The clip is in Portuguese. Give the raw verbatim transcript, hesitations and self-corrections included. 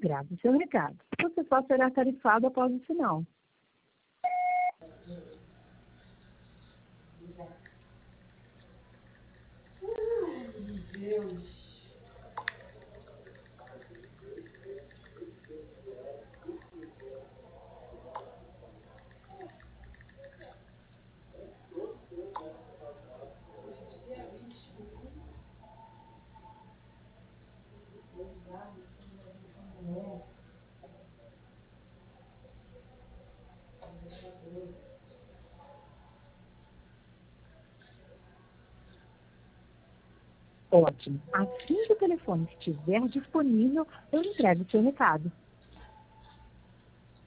Grave seu recado. Você só será tarifado após o sinal. Ótimo. Assim que o telefone estiver disponível, eu entrego o seu recado.